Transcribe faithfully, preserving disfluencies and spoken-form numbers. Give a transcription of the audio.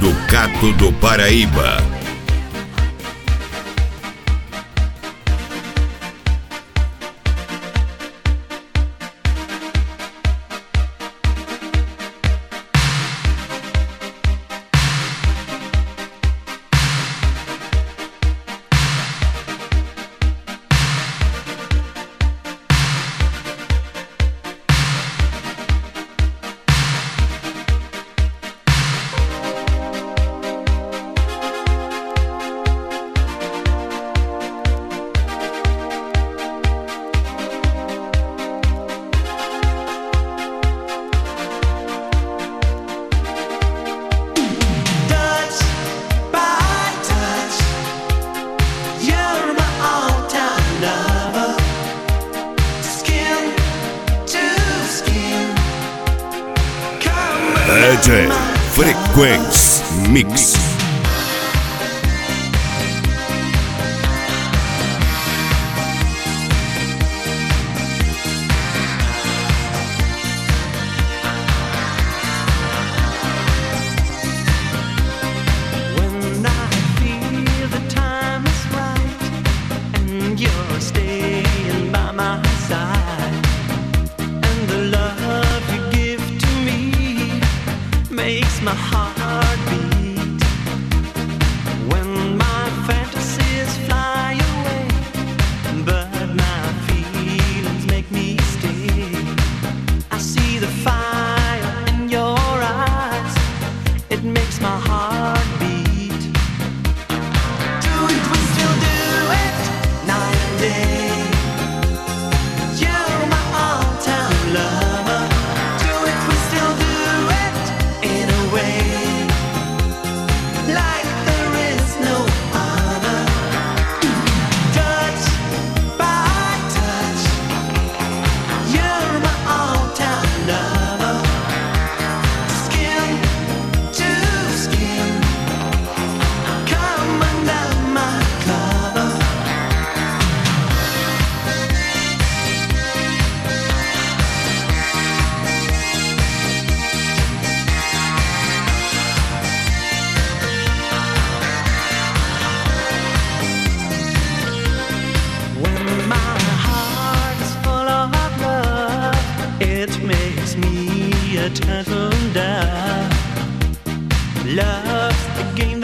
do Cato do Paraíba. D J Frequency Mix. Makes my heart beat when my fantasies fly away, but my feelings make me stay. I see the fire in your eyes, it makes my heart beat. Do it, we still do it, night and day. You're my all-time lover. Do it, we still do it in a way like there is no other. Touch by touch, you're my all-time lover. Skin to skin, come under my cover. When my heart is full of love, it makes me a turtle dove. Love's the game